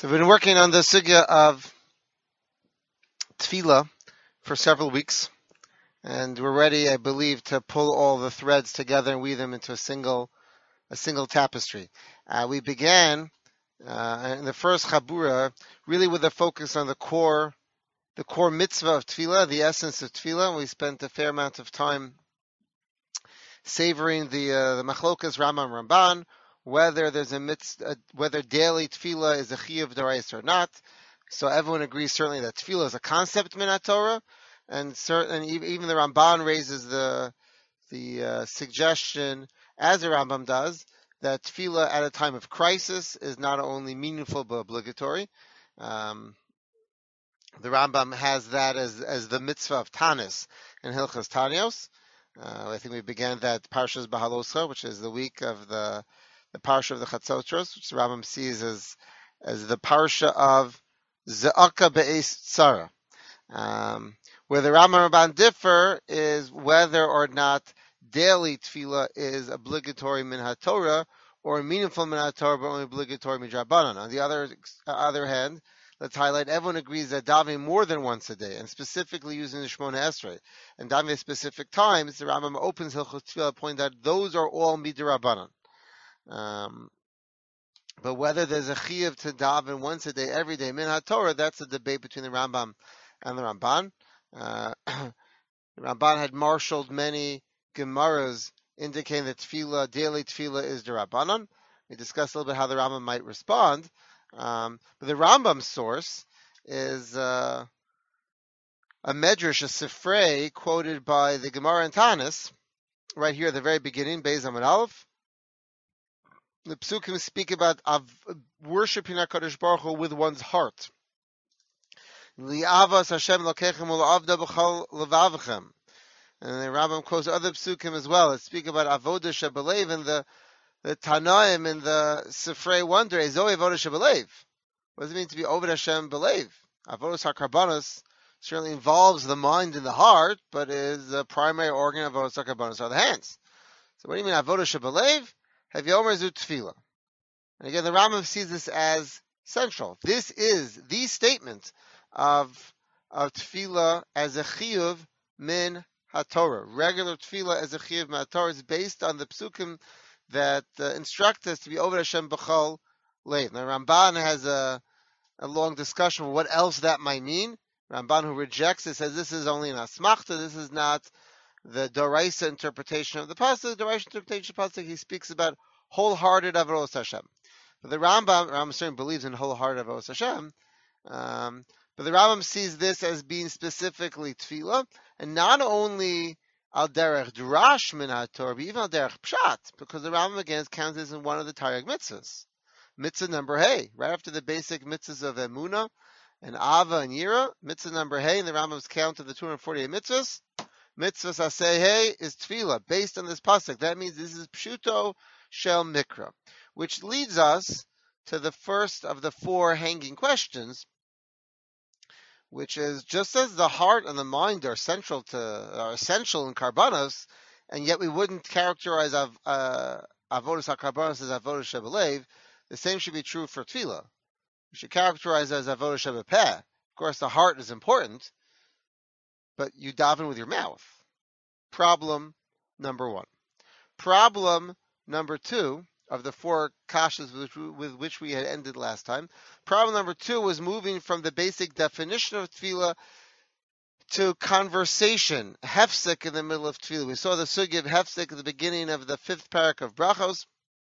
So we've been working on the sugya of tefillah for several weeks, and we're ready, I believe, to pull all the threads together and weave them into a single tapestry. We began in the first chabura really with a focus on the core mitzvah of tefillah, the essence of tefillah, and we spent a fair amount of time savoring the machlokas Rambam Ramban, whether there's whether daily tefillah is a chiyuv d'oraisa or not. So everyone agrees certainly that tefillah is a concept min Torah, and even the Ramban raises the suggestion, as the Rambam does, that tefillah at a time of crisis is not only meaningful but obligatory. The Rambam has that as the mitzvah of Tanis in Hilchas Tanios. I think we began that Parshas Bahaloscha, which is the week of the Parsha of the Chatzotros, which the Rambam sees as the Parsha of Ze'aka Be'ez Tzara. Where the Rambam and Ramban differ is whether or not daily tefillah is obligatory min haTorah or meaningful min haTorah, but only obligatory midrabanan. On the other hand, let's highlight, everyone agrees that davening more than once a day, and specifically using the Shemona Esrei, and davening at specific times, the Rambam opens Hilchos Tefillah, pointing out those are all midrabanan. But whether there's a chiyuv to daven once a day, every day, min haTorah, that's a debate between the Rambam and the Ramban. The Ramban had marshaled many Gemaras indicating that daily tefillah is derabanan. We discussed a little bit how the Rambam might respond. But the Rambam source is a medrash, a sifrei, quoted by the Gemara in Tanis, right here at the very beginning, Beis Amud Aleph. The Psukim speak about worshiping HaKadosh Baruch Hu with one's heart. Li'avas Hashem lokechem u'la'avda b'chol levavchem. And the Rambam quotes other Psukim as well that speak about avodah shebelev, and the Tanaim in the Sifrei wonder, Ezoi avodah shebelev. What does it mean to be Oved Hashem belev? Avodas HaKarbanos certainly involves the mind and the heart, but is the primary organ of Avodas HaKarbanos are the hands. So what do you mean Avodah shebelev? Have Yomer Zu Tefillah. And again, the Rambam sees this as central. This is the statement of Tefillah as a chiyuv min haTorah. Regular Tefillah as a chiyuv min haTorah is based on the Psukim that instruct us to be over Hashem b'chol leiv. Now Ramban has a long discussion of what else that might mean. Ramban, who rejects it, says this is only an asmachta. This is not the Doraisa interpretation of the pasuk. The Doraisa interpretation of the pasuk, he speaks about wholehearted avodas Hashem. But the Rambam certainly believes in wholehearted avodas Hashem. But the Rambam sees this as being specifically tefillah, and not only al derech drash min haTorah, but even al derech pshat, because the Rambam again counts this in one of the Taryag mitzvahs. Mitzvah number hey, right after the basic mitzvahs of Emunah and Ava and Yira, mitzvah number hey in the Rambam's count of the 248 mitzvahs, mitzvahs aseh hey is tefillah, based on this pasuk. That means this is pshuto shel mikra, which leads us to the first of the four hanging questions, which is, just as the heart and the mind are essential in karbanos, and yet we wouldn't characterize avodas hakarbanos as avodas shebelev, the same should be true for tefillah. We should characterize it as avodas shebepeh. Of course, the heart is important, but you daven with your mouth. Problem number one. Problem number two of the four kashas with which we had ended last time. Problem number two was moving from the basic definition of tefillah to conversation, hefsek in the middle of tefillah. We saw the sugya of hefsek at the beginning of the fifth parak of brachos,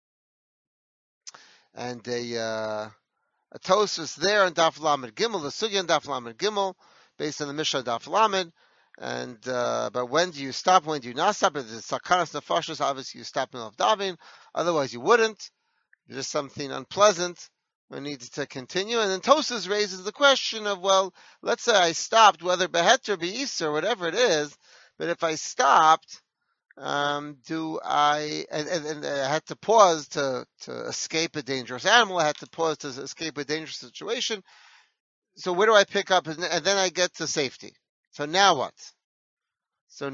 and a Tosfos there on Daf Lamed Gimel, the sugya on Daf Lamed Gimel, based on the Mishnah Daf Lamed. And but when do you stop? When do you not stop? If it's sakanas nefashos, obviously you stop in the middle of davening. Otherwise, you wouldn't. There's something unpleasant. We need to continue. And then Tosfos raises the question of, well, let's say I stopped, whether beheter, be'isa, or whatever it is. But if I stopped, do I? And I had to pause to escape a dangerous animal. I had to pause to escape a dangerous situation. So where do I pick up? And then I get to safety. So now what? So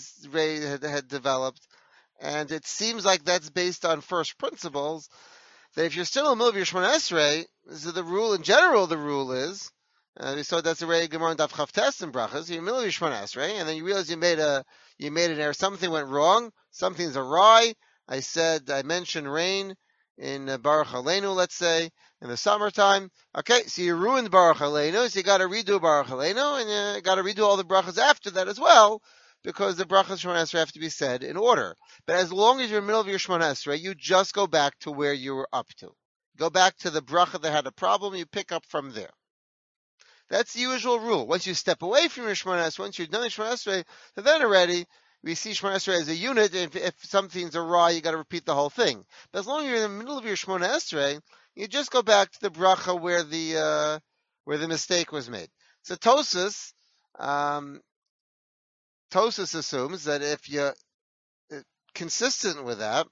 Tosfos had developed, and it seems like that's based on first principles, that if you're still in the middle of your Shemona Esrei, so the rule in general, the rule is, we saw that's the way Gemara and Daf Chavtes and Brachas. You're in the middle of your Shemona Esrei, and then you realize you made an error. Something went wrong. Something's awry. I mentioned rain in Baruch Aleinu, let's say, in the summertime. Okay, so you ruined Baruch Aleinu, so you got to redo Baruch Aleinu, and you got to redo all the brachas after that as well, because the brachas Shemona Esrei have to be said in order. But as long as you're in the middle of your Shemona Esrei, you just go back to where you were up to. Go back to the bracha that had a problem, you pick up from there. That's the usual rule. Once you step away from your Shemona Esrei, once you've done the Shemona Esrei, then already we see Shemona Esrei as a unit. If something's awry, you got to repeat the whole thing. But as long as you're in the middle of your Shemona Esrei, you just go back to the bracha where the mistake was made. So Tosfos assumes that if you're consistent with that,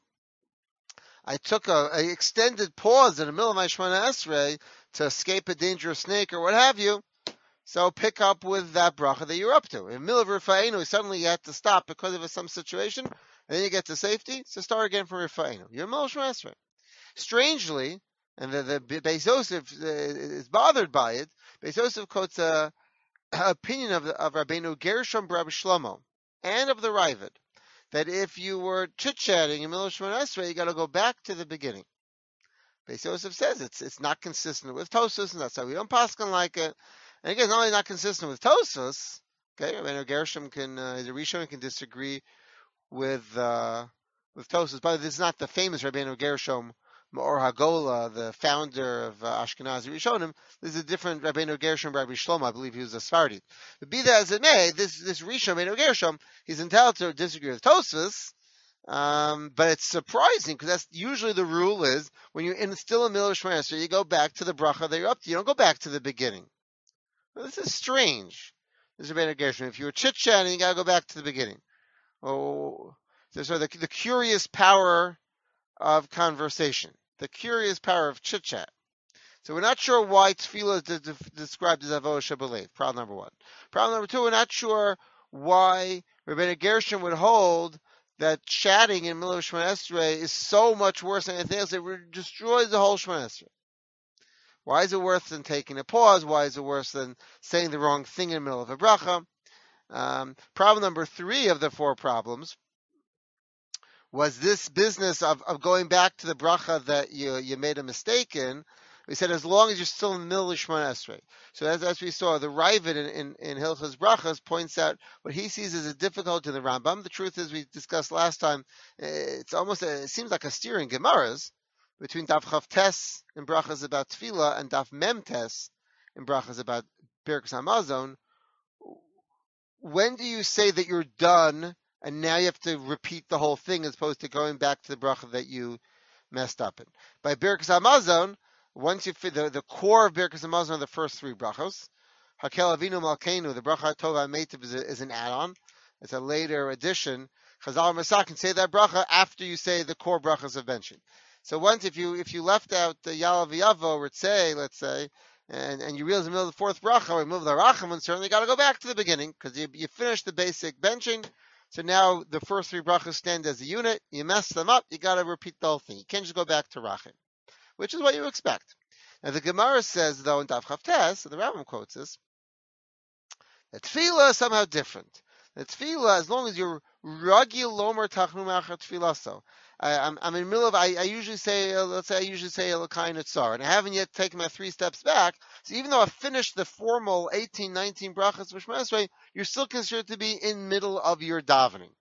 I took an extended pause in the middle of my Shemona Esrei to escape a dangerous snake or what have you. So pick up with that bracha that you're up to. In the middle of Rifa'enu, suddenly you had to stop because of some situation, and then you get to safety, so start again from Rifa'enu. You're in the middle of Shemona Esrei. Strangely, and the Beis Yosef is bothered by it, Beis Yosef quotes an opinion of Rabbeinu Gershom Rabbi Shlomo and of the Raavad, that if you were chit-chatting in the middle of Shemona Esrei, you got to go back to the beginning. Beis Yosef says it's not consistent with Tosfos, and that's why we don't paskin like it. And again, not only not consistent with Tosfos, okay, Rabbeinu Gershom as a Rishon can disagree with Tosfos, but this is not the famous Rabbeinu Gershom Me'or Hagola, the founder of Ashkenazi Rishonim. This is a different Rabbeinu Gershom Rabbi Shlomo. I believe he was a Sephardi. But be that as it may, this Rishon Rabbeinu Gershom, he's entitled to disagree with Tosfos. But it's surprising because that's usually the rule is when you're still in the middle of Shemona Esrei, you go back to the bracha that you're up to. You don't go back to the beginning. Well, this is strange. This is Rabbeinu Gershom. If you were chit-chatting, you got to go back to the beginning. Oh, so the curious power of conversation, the curious power of chit-chat. So we're not sure why tefillah is described as avodah shebelev. Problem number one. Problem number two, we're not sure why Rabbeinu Gershom would hold that chatting in the middle of Shemona Esrei is so much worse than anything else. It destroys the whole Shemona Esrei. Why is it worse than taking a pause? Why is it worse than saying the wrong thing in the middle of a bracha? Problem number three of the four problems was this business of going back to the bracha that you made a mistake in. We said as long as you're still in the middle of Shemona Esrei. So as we saw, the Raavad in Hilchos Brachas points out what he sees as a difficulty in the Rambam. The truth is, we discussed last time, it seems like a steer in Gemaras between Daf Chavtes in Brachas about Tefillah and Daf Memtes in Brachas about Birkas Hamazon. When do you say that you're done and now you have to repeat the whole thing as opposed to going back to the bracha that you messed up in? By Birkas Hamazon, once you fit the core of Birkas Hamazon are the first three brachos. Hakel Avinu Malkeinu, the bracha Tova Meitiv is an add-on. It's a later addition. Chazal Masak can say that bracha after you say the core brachas of benching. So once if you left out the Yalav Yavo Ritzei, let's say, and you realize in the middle of the fourth bracha, remove the Rachamon, certainly got to go back to the beginning because you finished the basic benching. So now the first three brachas stand as a unit. You mess them up, you got to repeat the whole thing. You can't just go back to Rachim, which is what you expect. Now the Gemara says, though, in Daf Chavtes, and the Rambam quotes this, that tefillah is somehow different. The tefillah, as long as you're ragil lomer tachnu ma'achar tefillah, so I'm in the middle of. I usually say, let's say, Elokai Netzar, and I haven't yet taken my 3 steps back. So even though I've finished the formal 18, 19 brachas of Shemona Esrei, you're still considered to be in middle of your davening.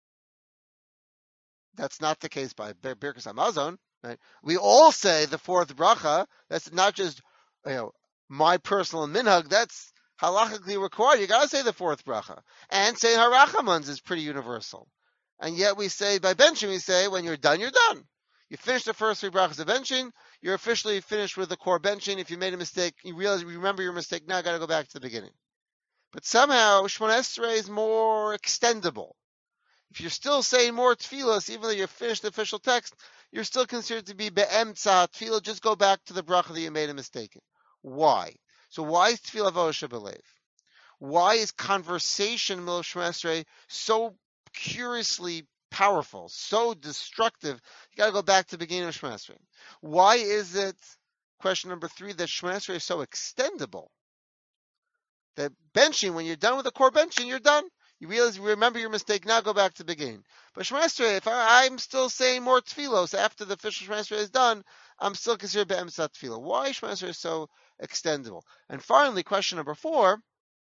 That's not the case by Birkas Hamazon. Right? We all say the fourth bracha. That's not just my personal minhag. That's halachically required. You got to say the fourth bracha, and saying harachamans is pretty universal. And yet we say by benching, we say when you're done, you're done. You finish the first 3 brachas of benching, you're officially finished with the core benching. If you made a mistake, you remember your mistake. Now I got to go back to the beginning. But somehow Shemona Esrei is more extendable. If you're still saying more tefillos, even though you finished the official text, you're still considered to be be'emtza tefillah. Just go back to the bracha that you made a mistake in. Why? So why is tefillah avodah shebelev? Why is conversation in the middle of Shemona Esrei so curiously powerful, so destructive, you got to go back to the beginning of Shemona Esrei. Why is it, question number 3, that Shemona Esrei is so extendable? That benching, when you're done with the core benching, you're done. You remember your mistake, now go back to the beginning. But Shemona Esrei, if I'm still saying more tefillos after the official Shemona Esrei is done, I'm still considered be'emes tefillah. Why Shemona Esrei is so extendable? And finally, question number 4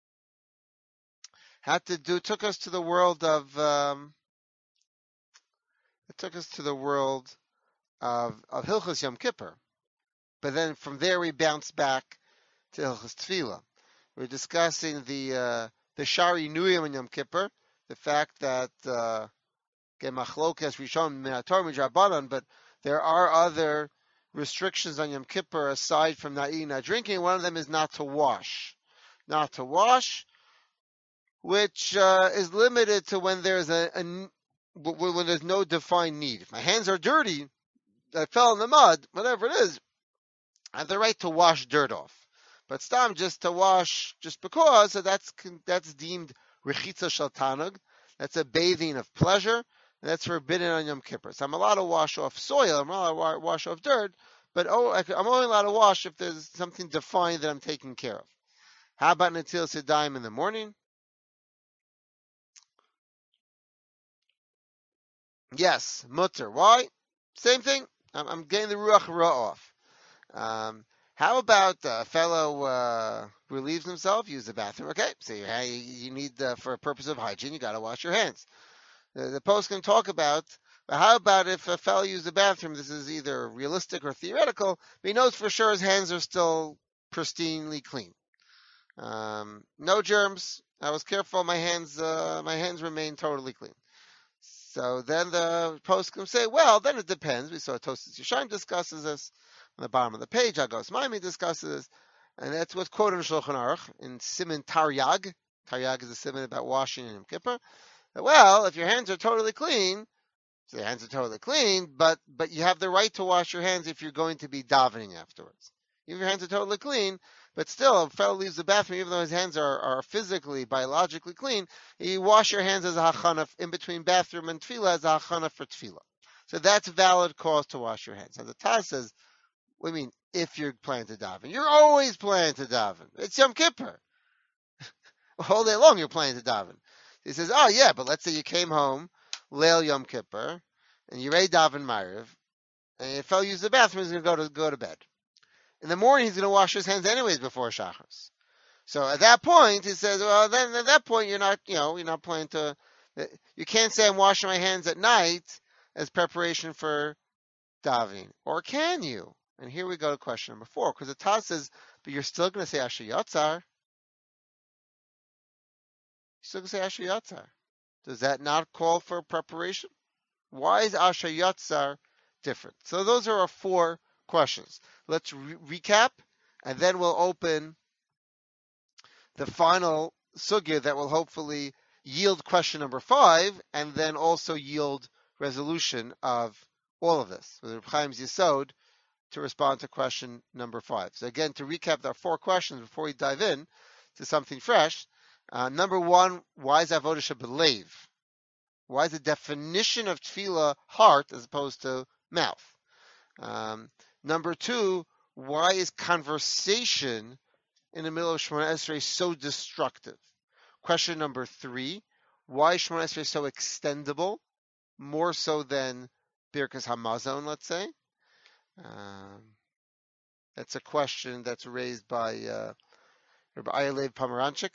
took us to the world of Hilchos Yom Kippur. But then from there we bounce back to Hilchos Tefillah. We're discussing the Shari Nuyim in Yom Kippur, the fact that Gemachlokas Rishon Minator Midrabanan, but there are other restrictions on Yom Kippur aside from not eating, not drinking. One of them is not to wash. Not to wash, which is limited to when there's when there's no defined need. If my hands are dirty, I fell in the mud, whatever it is, I have the right to wash dirt off. But stam, just to wash, just because, so that's deemed rechitza shel tanug. That's a bathing of pleasure, and that's forbidden on Yom Kippur. So I'm allowed to wash off soil, I'm allowed to wash off dirt, but I'm only allowed to wash if there's something defined that I'm taking care of. How about Netilas Yadayim in the morning? Yes, mutter. Why? Same thing. I'm getting the ruach ra off. How about a fellow relieves himself, use the bathroom? Okay, so you need, for a purpose of hygiene, you got to wash your hands. The post can talk about, but how about if a fellow uses the bathroom? This is either realistic or theoretical, but he knows for sure his hands are still pristinely clean. No germs. I was careful. My hands remain totally clean. So then the post can say, well, then it depends. We saw Tosas Yeshayim discusses this. On the bottom of the page, Agos Maimi discusses this. And that's what's quoted in Shulchan Aruch in Siman Taryag. Taryag is a siman about washing in Yom Kippur. Well, if your hands are totally clean, so your hands are totally clean, but you have the right to wash your hands if you're going to be davening afterwards. Even if your hands are totally clean, but still, if a fellow leaves the bathroom, even though his hands are physically, biologically clean, you wash your hands as a hachana in between bathroom and tefillah as a hachana for tefillah. So that's a valid cause to wash your hands. And the Taz says, what do you mean, if you're planning to daven? You're always planning to daven. It's Yom Kippur. All day long you're planning to daven. He says, oh yeah, but let's say you came home, Leil Yom Kippur, and you ready daven Ma'ariv, and your fellow uses the bathroom, he's going to go to bed. In the morning, he's going to wash his hands anyways before Shachris. So at that point, he says, well, then at that point, you're not planning to, you can't say I'm washing my hands at night as preparation for davening. Or can you? And here we go to question number 4, because the Taz says, but you're still going to say Asher Yatzar. You're still going to say Asher Yatzar. Does that not call for preparation? Why is Asher Yatzar different? So those are our 4 questions. Let's recap, and then we'll open the final sugya that will hopefully yield question number 5, and then also yield resolution of all of this, with Reb Chaim's Yesod, to respond to question number 5. So again, to recap our 4 questions before we dive in to something fresh. Number 1, why is Avodah Shebelev? Why is the definition of tefillah heart as opposed to mouth? Number 2, why is conversation in the middle of Shemona Esrei so destructive? Question number 3, why is Shemona Esrei so extendable, more so than Birkas Hamazon, let's say? That's a question that's raised by Rabbi Ayalev Pomeranchik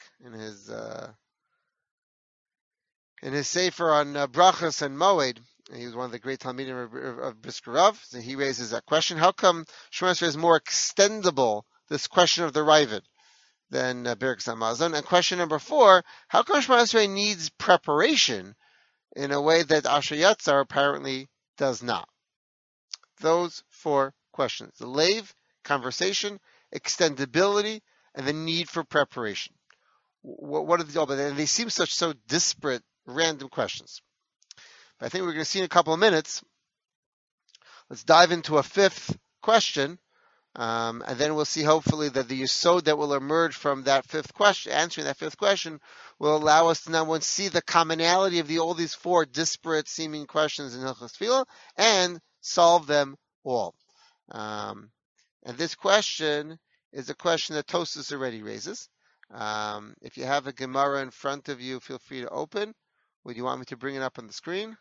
in his sefer on brachas and moed. He was one of the great talmidim of Brisker Rav. So he raises that question: how come Shemona Esrei is more extendable? This question of the Ravid than Birkas Hamazon. And question number 4: how come Shemona Esrei needs preparation in a way that Asher Yatzar apparently does not? Those 4 questions: the lave, conversation, extendability, and the need for preparation. What are these all about? And they seem so disparate, random questions. But I think we're going to see in a couple of minutes. Let's dive into a 5th question, And then we'll see hopefully that the yesod that will emerge from that fifth question, answering that fifth question, will allow us to now once see the commonality of all these four disparate seeming questions in Hilchos Tefillah and solve them all. And this question is a question that Tosfos already raises. If you have a Gemara in front of you, feel free to open. Would you want me to bring it up on the screen?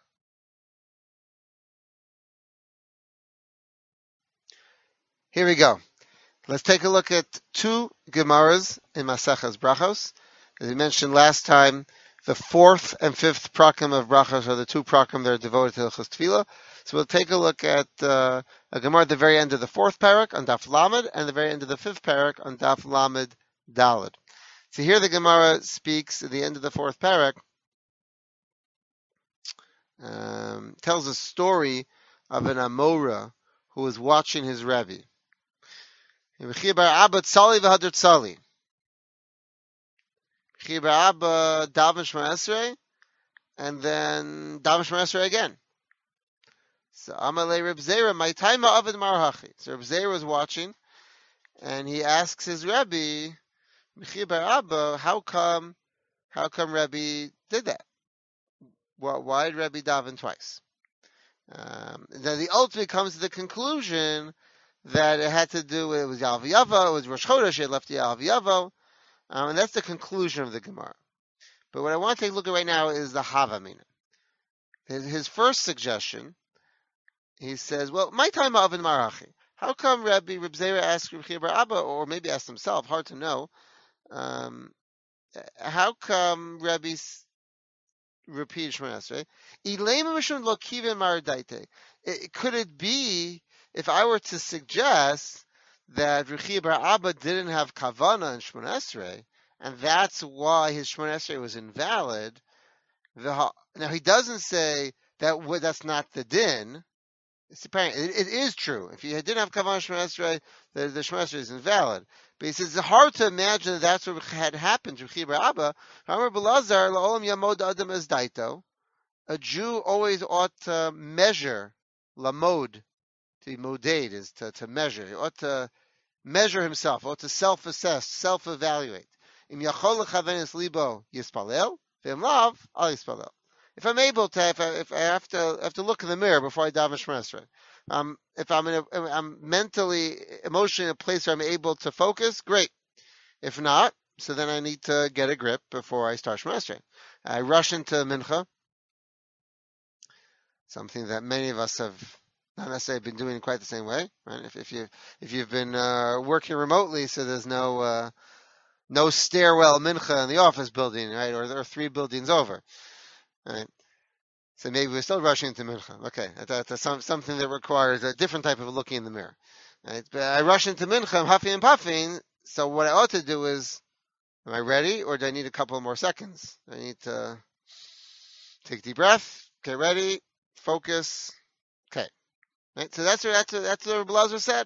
Here we go. Let's take a look at two Gemaras in Maseches Brachos. As we mentioned last time, the fourth and fifth prakim of Brachos are the two prakim that are devoted to Hilchos Tefillah. So we'll take a look at a Gemara at the very end of the fourth parak on Daf Lamed and the very end of the fifth parak on Daf Lamed Daled. So here the Gemara speaks at the end of the fourth parak, tells a story of an Amora who was watching his Rebbe. Rechia bar Abba tzali v'hader tzali. Rechia bar Abba daven Shema Esrei, and then daven Shema Esrei again. So Amalei Reb Zera, my time avid marhachi. So Reb Zera was watching, and he asks his Rebbe, Rechia bar Abba, how come Rebbe did that? Why did Rebbe daven twice? Then the ultimate comes to the conclusion that it had to do with, it was Ya'aleh V'yavo, it was Rosh Chodesh, it left Ya'aleh V'yavo, and that's the conclusion of the Gemara. But what I want to take a look at right now is the Havamina. His first suggestion, he says, well, my time of in Marachi. How come Reb Zera asked Reb Bar Abba, or maybe asked himself, hard to know, how come Rebbe repeated Shemona Esrei? Could it be, if I were to suggest that Rechia bar Abba didn't have kavana in Shemona Esrei, and that's why his Shemona Esrei was invalid? Now he doesn't say that that's not the din. It's apparent it is true. If you didn't have kavana Shemona Esrei, the Shemona Esrei is invalid. But he says it's hard to imagine that that's what had happened to Rechia bar Abba. Amar Belazar la'olam yamod adam as daito. A Jew always ought to measure lamod. To be modate is to measure. He ought to measure himself, ought to self-assess, self-evaluate. Im yachol lechavenis libo yispalel, v'im lav al yispalel. If I'm able to, if I have to look in the mirror before I daven Shemona Esrei, if I'm mentally, emotionally in a place where I'm able to focus, great. If not, so then I need to get a grip before I start Shemona Esrei. I rush into Mincha, something that many of us have not necessarily been doing quite the same way, right? If you've been working remotely, so there's no stairwell mincha in the office building, right, or three buildings over, right? So maybe we're still rushing into mincha. Okay, that's something that requires a different type of looking in the mirror, right? But I rush into mincha, I'm huffing and puffing. So what I ought to do is, am I ready, or do I need a couple more seconds? I need to take a deep breath, get ready, focus. Okay. Right, so that's what Reb Elazar said.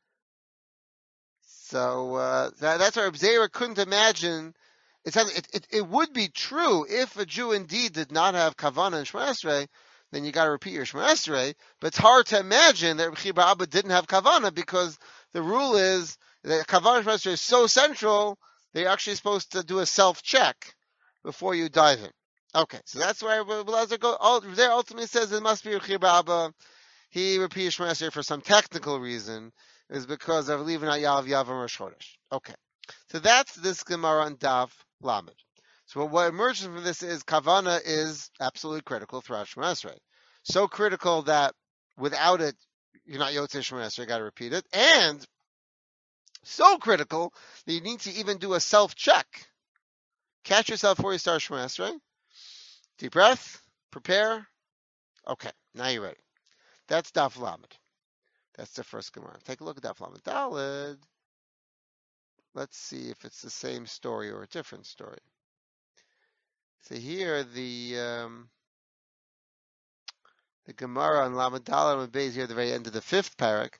So that's why Reb Zera couldn't imagine. It would be true if a Jew indeed did not have kavana in Shemona Esrei, then you got to repeat your Shemona Esrei. But it's hard to imagine that Rechia bar Abba didn't have kavana, because the rule is that kavana in Shemona Esrei is so central that you're actually supposed to do a self-check before you dive in. Okay, so that's why Reb Elazar there ultimately says it must be Rechia bar Abba. He repeated Shemona Esrei for some technical reason, is because of leaving out Ya'aleh V'yavo and Rosh Chodesh. Okay, so that's this Gemara on Daf Lamed. So what emerges from this is Kavana is absolutely critical throughout Shemona Esrei. So critical that without it, you're not Yotzei Shemona Esrei, you got to repeat it. And so critical that you need to even do a self-check. Catch yourself before you start Shemona Esrei. Deep breath, prepare. Okay, now you're ready. That's Daf Lamed. That's the first Gemara. Take a look at Daf Lamed Daled. Let's see if it's the same story or a different story. So here the Gemara on Lamed Daled and Beis here at the very end of the fifth parak.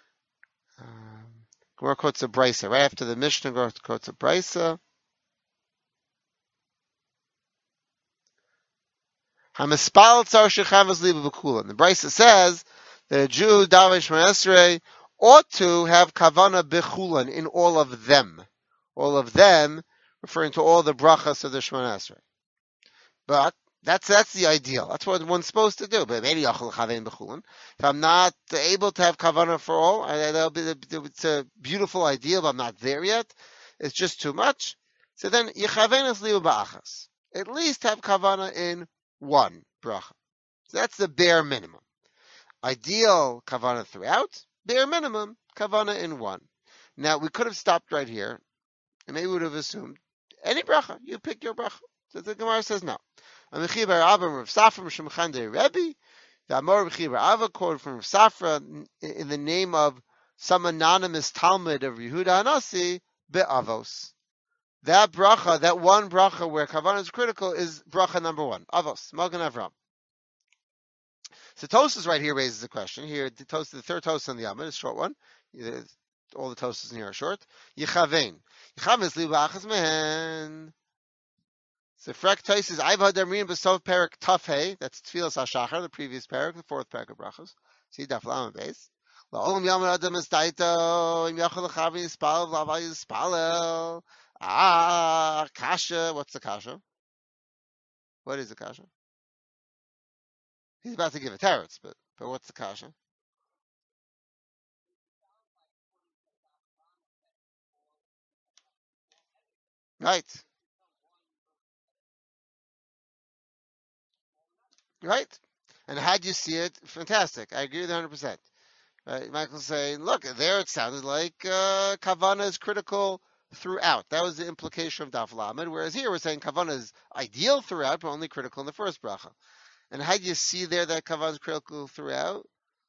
Gemara quotes a brisa right after the Mishnah. Gemara quotes a brisa. The brisa says that a Jew who daven Shemona Esrei ought to have kavana bechulan in all of them. All of them, referring to all the brachas of the Shemona Esrei. But that's the ideal. That's what one's supposed to do. But maybe if I'm not able to have kavana for all, it's a beautiful ideal, but I'm not there yet. It's just too much. So then yichavenas liu ba'achas. At least have kavana in one bracha. So that's the bare minimum. Ideal kavana throughout. Bare minimum kavana in one. Now we could have stopped right here, and maybe we would have assumed any bracha. You pick your bracha. So the Gemara says no. Amichi bar Abba Rav Safra Mishmachande Rebbe, the Amor Amichi bar Abba quoted from Rav Safra in the name of some anonymous Talmud of Yehuda Hanasi be'avos. That bracha, that one bracha where kavanah is critical, is bracha number one, avos, Magen Avram. So Tosas right here raises a question. Here, the third Tosas on the Amud, a short one. All the Tosas in here are short. Yichavein. Yichavein is li ba'achas mehen. So Frek Tosas, I've had Damrin B'Sov Perik Tafhei. That's Tfilas HaShachar, the previous parak, the fourth parak of brachos. See Daf Lamed Beis. La'olam Yom Adam Estaito Im Yachol Lechavin Yispalel V'Aval Yispalel. Kasha. What's the kasha? What is the kasha? He's about to give a teretz, but what's the kasha? Right. Right. And how'd you see it? Fantastic. I agree with 100%. Right? Michael's saying, look, there it sounded like kavana is critical throughout. That was the implication of Daf Lamed, whereas here we're saying kavana is ideal throughout, but only critical in the first bracha. And how do you see there that kavana is critical throughout?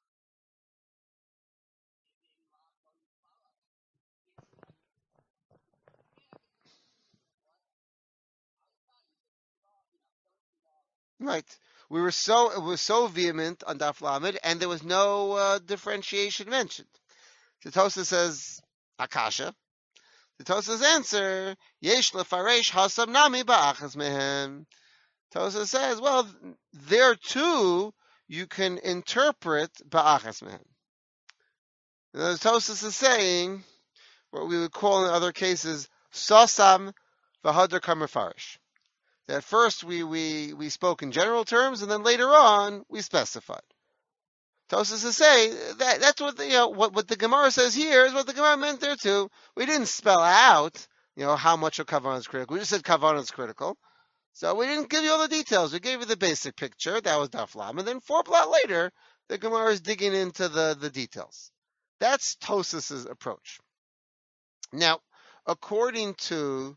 Right. It was so vehement on Daf Lamed, and there was no differentiation mentioned. The Tosafos says, Akasha. The Tosafos answer, Yesh lefaresh hasam nami ba'achas mehem. Tosafos says, well, there too you can interpret ba'achas mehem. The Tosafos is saying what we would call in other cases sasam v'hadar kamefarish. That first we spoke in general terms, and then later on we specified. Tosafos is saying that's what what the Gemara says here is what the Gemara meant there too. We didn't spell out how much of kavanah is critical. We just said kavanah is critical. So we didn't give you all the details. We gave you the basic picture. That was Daf Lam. And then 4 blot later, the Gemara is digging into the details. That's Tosafos' approach. Now, according to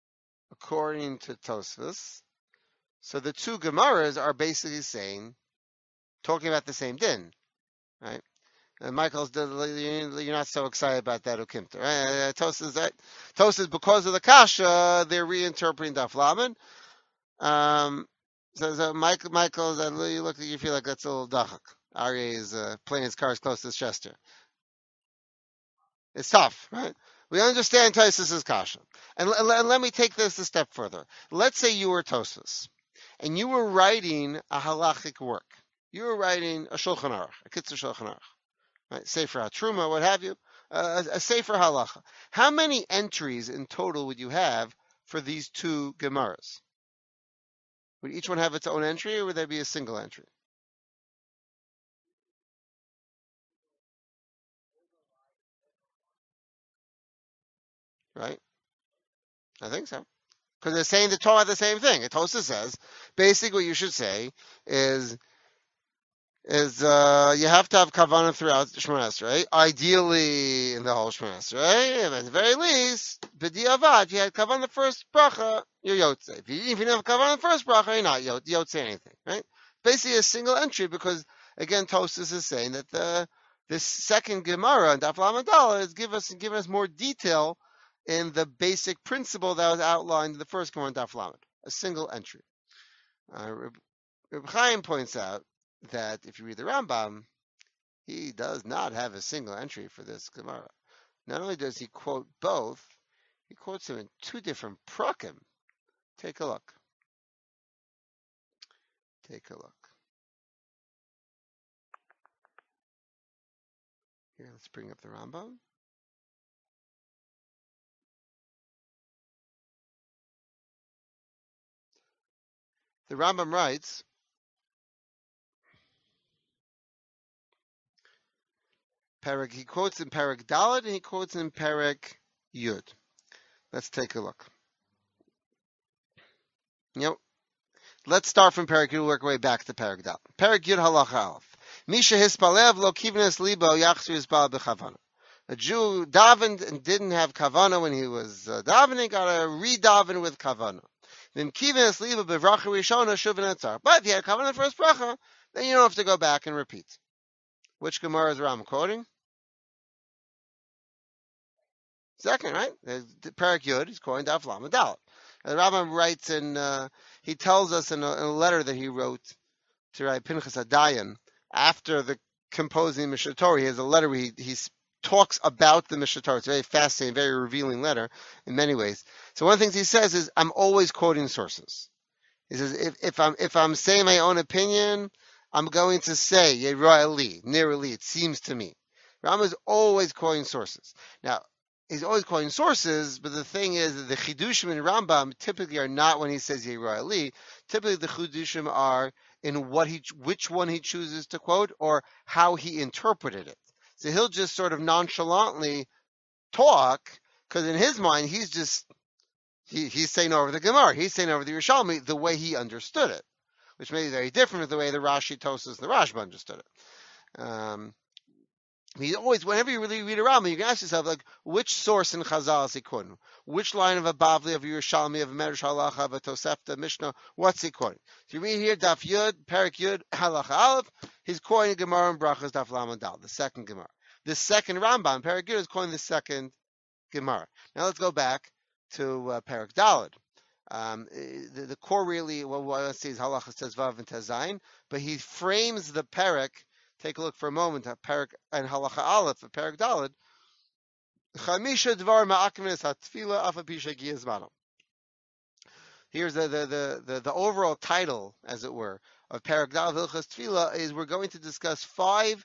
Tosafos, so the two Gemaras are basically talking about the same din, right? And Michael's, you're not so excited about that Ukimta, right? Tosafos, because of the kasha, they're reinterpreting Daf Lamed. So Michael, you feel like that's a little dachak. Aryeh is playing his cards close to his chest. It's tough, right? We understand Tosafos' kasha. And let me take this a step further. Let's say you were Tosafos, and you were writing a halachic work. You were writing a Shulchan Aruch, a Kitzur Shulchan Aruch, right? Sefer HaTruma, what have you, a Sefer Halacha. How many entries in total would you have for these two Gemaras? Would each one have its own entry, or would there be a single entry? Right? I think so. Because they're saying the Torah the same thing. Tosafos says, basically what you should say is you have to have kavanah throughout Shemona Esrei, ideally in the whole Shemona Esrei, and at the very least, b'diavad, if you had kavanah the first bracha, you're yotze. If you didn't have kavanah the first bracha, you're not yotze anything, right? Basically a single entry, because again, Tosafos is saying that this second Gemara in Daf Lamed Daled is giving us more detail in the basic principle that was outlined in the first Gemara in Daf Lamed, a single entry. Reb Chaim points out that if you read the Rambam, he does not have a single entry for this Gemara. Not only does he quote both, he quotes them in 2 different prakim. Take a look. Here, let's bring up the Rambam. The Rambam writes, he quotes in Perek Dalet and he quotes in Perek Yud. Let's take a look. Let's start from Perek Yud, work our way back to Perek Dalet. Perek Yud halacha aleph. Misha hispalev lo kivnes libo yachzu hispal b'chavana. A Jew davened and didn't have kavana when he was davening, got to re-daven with kavana. Then kivnes libo b'vracha rishona shuvin etzar. But if you had kavana the first bracha, then you don't have to go back and repeat. Which Gemara is Ram quoting? Second, right? The Perek Yud, he's quoting Daf Lamed Dalet. The Rambam writes he tells us in a letter that he wrote to Rabbi Pinchas Adayan after the composing Mishnah Torah. He has a letter where he talks about the Mishnah Torah. It's a very fascinating, very revealing letter in many ways. So one of the things he says is, I'm always quoting sources. He says, if I'm saying my own opinion, I'm going to say Yerah Eli, Ner Eli, it seems to me. Rambam is always quoting sources. Now, he's always quoting sources, but the thing is that the Chidushim in Rambam typically are not when he says Yerah Eli. Typically the Chidushim are in which one he chooses to quote or how he interpreted it. So he'll just sort of nonchalantly talk, because in his mind he's saying over the Gemara, he's saying over the Yerushalmi the way he understood it, which may be very different from the way the Rashi, Tosas, and the Rashba understood it. He always, whenever you really read a Rambam, you can ask yourself, like, which source in Chazal is he quoting? Which line of a Bavli, of a Yerushalmi, of a Medrash Halacha, of a Tosefta, Mishnah, what's he quoting? So you read here, Daf Yud, Perek Yud, Halacha Aleph, he's quoting Gemara and Brachas, Daf Lamed Dalet, the second Gemara. The second Rambam, Perek Yud, is quoting the second Gemara. Now let's go back to Perek Dalet. The core really, what I say is Halacha says Vav and Tezayin, but he frames the Perek. Take a look for a moment at Perek and Halacha Aleph at Perek Dalet. Chamisha Dvar Ma'akmenes HaTfila Afapisha Giyazmano. Here's the overall title, as it were, of Perek Dalet Hilchas Tfila is we're going to discuss five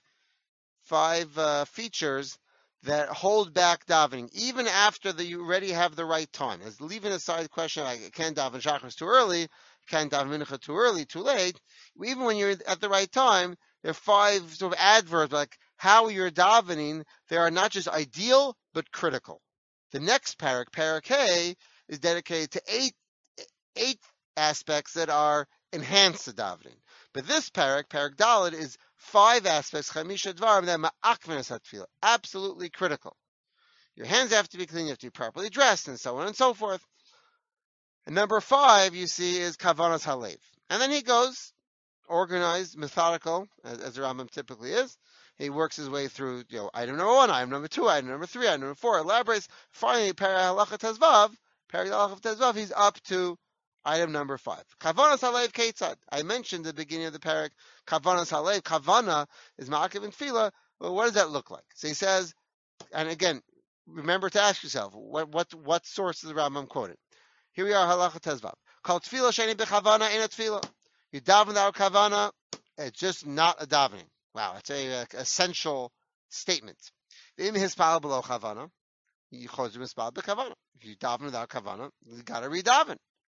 features that hold back davening, even after you already have the right time. As leaving aside the question, like, can daven Shachris too early, can daven Mincha too early, too late, even when you're at the right time, there are five sort of adverbs, like how you're davening. They are not just ideal, but critical. The next Perek Hey, is dedicated to eight aspects that are enhanced to davening. But this Perek Dalet, is five aspects, Chamisha Dvarim, that ma'akvenes hatfila, absolutely critical. Your hands have to be clean, you have to be properly dressed, and so on and so forth. And number 5, you see, is Kavanas Halev. And then he goes, organized, methodical, as the Rambam typically is. He works his way through, item number 1, item number 2, item number 3, item number 4, elaborates. Finally, Perek Halacha Tezvav, he's up to item number 5. Kavanas Halev Ketzad. I mentioned at the beginning of the Perek, Kavanas Halev. Kavana is Ma'akev and Tefillah. Well, what does that look like? So he says, and again, remember to ask yourself, what source is the Rambam quoted? Here we are, Halacha Tezvav. Kal Tefillah Sheni B'Chavana Ein Tefillah. You daven without Kavana, it's just not a davening. Wow, it's a essential statement. Im hispal below Kavana, you chozim hispal b'Kavana. If you daven without Kavana, you gotta re-daven.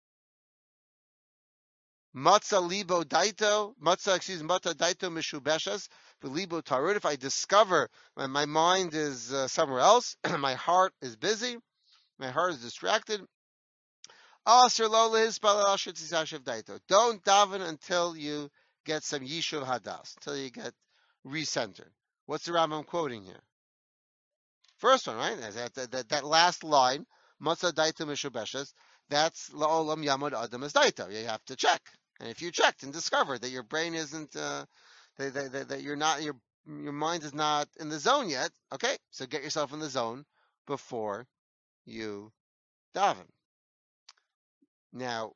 Mata daito mishubeshas v'libo tarud. If I discover my mind is somewhere else, my heart is busy, my heart is distracted. Don't daven until you get some yishuv hadas, until you get recentered. What's the Rambam quoting here? First one, right? That last line, Matzah daito mishubeshas. That's la'olam yamod adam as daito. You have to check. And if you checked and discovered that your brain isn't, that you're not, your mind is not in the zone yet, okay, so get yourself in the zone before you daven. Now,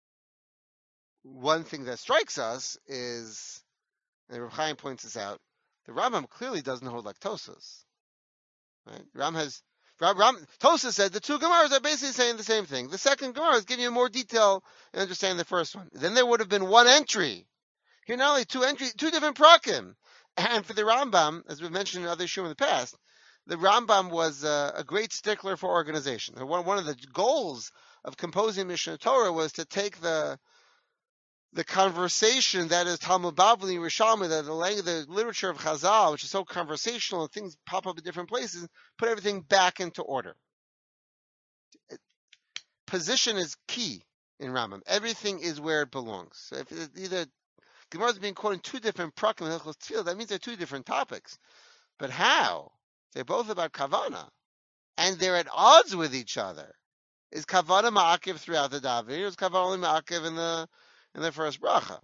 one thing that strikes us is, and Rav Chaim points this out, the Rambam clearly doesn't hold like Tosas. Right? Tosas said the two Gemaras are basically saying the same thing. The second Gemara is giving you more detail in understanding the first one. Then there would have been one entry. Here not only two entries, two different prakim. And for the Rambam, as we've mentioned in other shiurim in the past, the Rambam was a great stickler for organization. One of the goals of composing Mishnah Torah was to take the conversation that is Talmud Bavli, Rishalmi, the literature of Chazal, which is so conversational and things pop up in different places, put everything back into order. Position is key in Rambam. Everything is where it belongs. So if either Gemara is being quoted in two different prakim in Hilchos Tefillah, that means they're two different topics. But how? They're both about kavana, and they're at odds with each other. Is kavana ma'akiv throughout the davening, or is kavana only ma'akiv in the first bracha?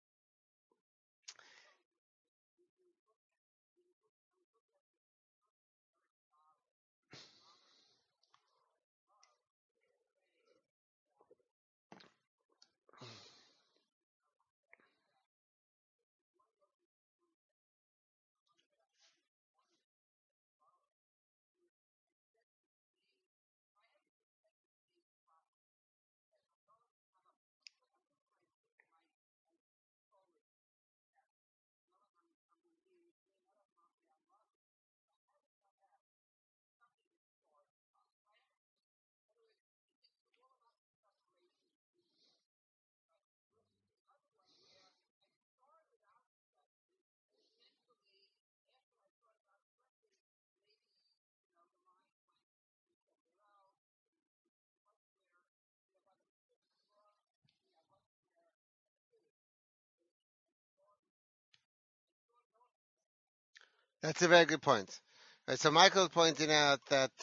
That's a very good point. Right, so Michael is pointing out that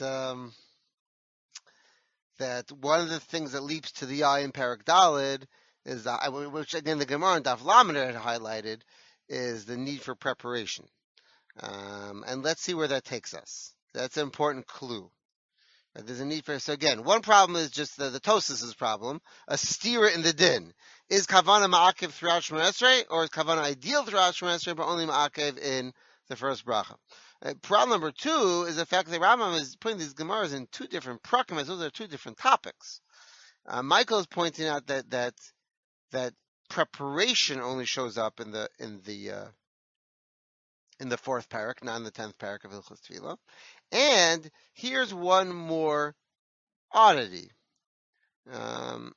that one of the things that leaps to the eye in Perek Daled is which again the Gemara and Daf Lamed had highlighted, is the need for preparation. And let's see where that takes us. That's an important clue. There's a need for, so again, one problem is just the Tosas' problem, a stira in the din. Is kavana ma'akev throughout Shemona Esrei, or is kavana ideal throughout Shemona Esrei, but only ma'akev in the first bracha? Problem number two is the fact that Rambam is putting these Gemaras in two different prakim, those are two different topics. Michael is pointing out that preparation only shows up in the fourth parak, not in the 10th parak of Hilchos Tefillah. And here's one more oddity. The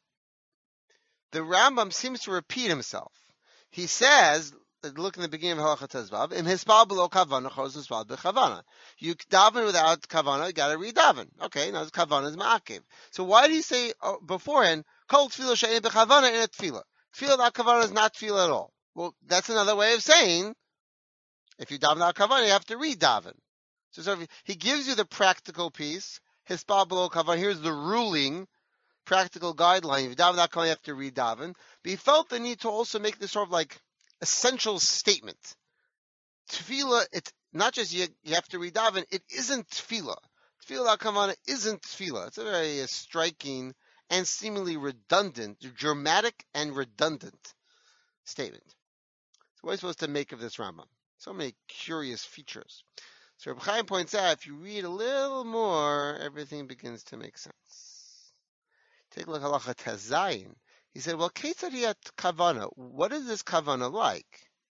Rambam seems to repeat himself. He says, look in the beginning of Halacha Tezvav, Im hispal below kavana, chos hispal bechavana. You daven without kavana, you gotta redaven. Okay, now kavana is ma'akev. So why did he say beforehand, kol tefillah she'ein bechavana in a tefillah? Tefillah without kavana is not tefillah at all. Well, that's another way of saying, if you daven without kavana, you have to redaven. So he gives you the practical piece, hispal below kavana, here's the ruling, practical guideline. If you daven without kavana, you have to redaven. But he felt the need to also make this sort of like essential statement. Tefillah, it's not just you have to redaven, it isn't tefillah. Tefillah without kavana isn't tefillah. It's a very striking and seemingly redundant, dramatic and redundant statement. So what are you supposed to make of this Rambam? So many curious features. So Reb Chaim points out, if you read a little more, everything begins to make sense. Take a look at Halacha Tezayin. He said, well, Ketzariyat Kavana, what is this Kavana like?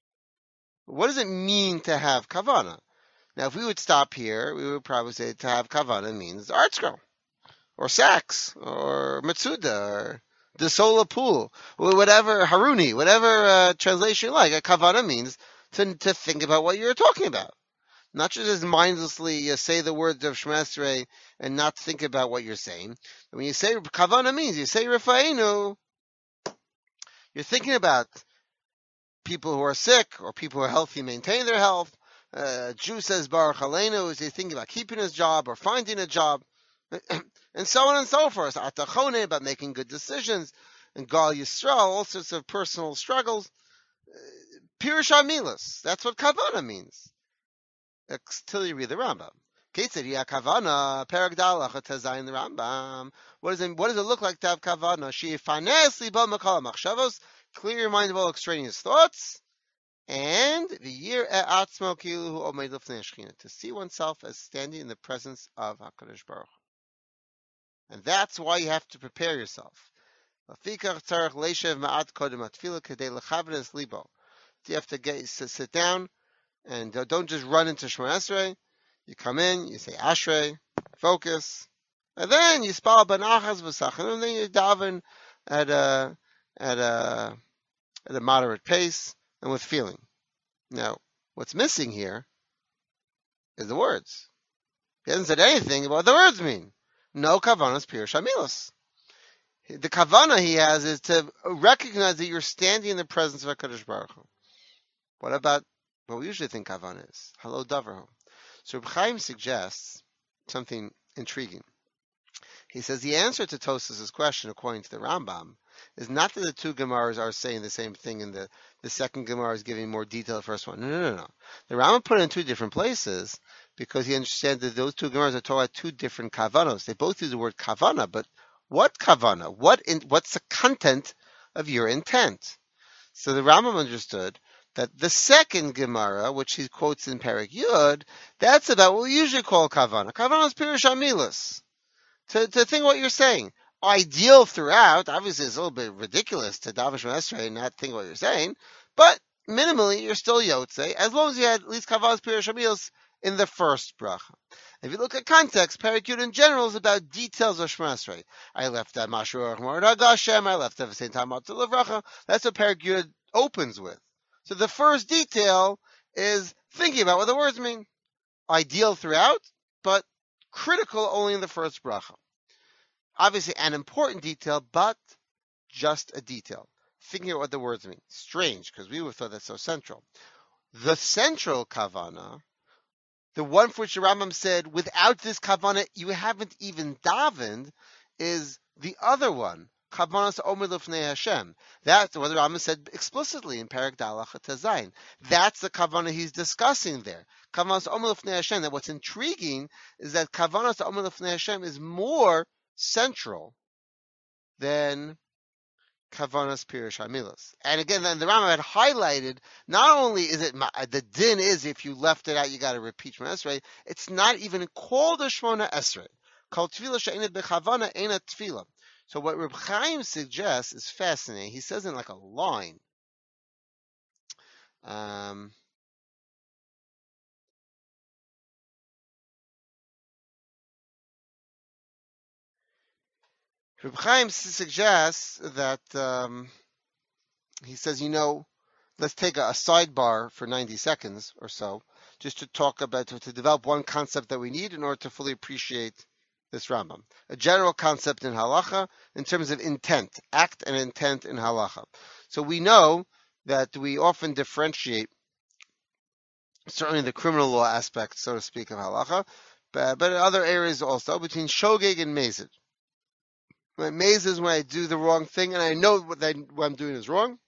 What does it mean to have Kavana? Now, if we would stop here, we would probably say to have Kavana means art scroll, or sax, or Matsuda, or the Sola Pool, or whatever, Haruni, whatever translation you like. A Kavana means to think about what you're talking about. Not just mindlessly say the words of Shema Esrei and not think about what you're saying. When you say Kavana means, you say Rafa'inu, you're thinking about people who are sick or people who are healthy, maintain their health. A Jew says Baruch Aleinu, is he thinking about keeping his job or finding a job, and so on and so forth. Atachone, about making good decisions, and Gal Yisrael, all sorts of personal struggles. Pirush Amilas, that's what Kavana means. Till you read the Rambam. Ketzeriya Kavana, Perek Daled Tezayin the Rambam. What does it look like to have Kavana? She'ifanes libo makol machshavos, clear your mind of all extraneous thoughts, and v'yir atzmo kilu hu omed lifnei Shechina, to see oneself as standing in the presence of HaKadosh Baruch Hu. And that's why you have to prepare yourself. Lafikach tzarech leishev ma'at kodem atfilah kedei lechavenes libo. You have to sit down And don't just run into Shemona Esrei. You come in, you say Ashrei, focus, and then you spell Banachas V'Sachin, and then you daven at a moderate pace and with feeling. Now, what's missing here is the words. He hasn't said anything about what the words mean. No kavanas pirush hamilos. The kavana he has is to recognize that you're standing in the presence of HaKadosh Baruch Hu. What about what we usually think kavana is? Hello, Davarho. So Reb Chaim suggests something intriguing. He says the answer to Tosfos' question, according to the Rambam, is not that the two Gemaras are saying the same thing and the second Gemara is giving more detail to the first one. No. The Rambam put it in two different places because he understands that those two Gemaras are talking about two different kavanos. They both use the word kavana, but what kavana? What's the content of your intent? So the Rambam understood that the second Gemara, which he quotes in Perek Yud, that's about what we usually call kavana. Kavana is pirush hamilos. To think what you're saying. Ideal throughout, obviously it's a little bit ridiculous to daven Shemona Esrei and not think what you're saying, but minimally you're still Yotzei, as long as you had at least Kavanas Pirush Hamilos in the first bracha. If you look at context, Perek Yud in general is about details of Shemona Esrei. I left that Mashur Morad Hashem, I left at the same time Atul Avracha. That's what Perek Yud opens with. So the first detail is thinking about what the words mean. Ideal throughout, but critical only in the first bracha. Obviously an important detail, but just a detail. Thinking about what the words mean. Strange, because we would have thought that's so central. The central kavana, the one for which the Rambam said, without this kavana, you haven't even davened, is the other one. Kavanas Omer Lufnei Hashem. That's what the Rambam said explicitly in Perek Dalach Tazayin. That's the kavana he's discussing there. Kavanas Omer Lufnei Hashem. That what's intriguing is that Kavanas Omer Lufnei Hashem is more central than Kavanas Pirush Hamilos. And again, then the Rambam had highlighted, not only is it, the din is if you left it out, you got to repeat Shemona Esrei, it's not even called a Shemona Esrei. Kol Tefillah she'enit bechavana ena tefillah. So what Reb Chaim suggests is fascinating. He says in like a line, Reb Chaim suggests that he says, let's take a sidebar for 90 seconds or so, just to talk about, to develop one concept that we need in order to fully appreciate this Rambam. A general concept in halacha in terms of intent, act and intent in halacha. So we know that we often differentiate, certainly the criminal law aspect, so to speak, of halacha, but in other areas also, between shogeg and mezid. Right? Mezid is when I do the wrong thing and I know what I'm doing is wrong.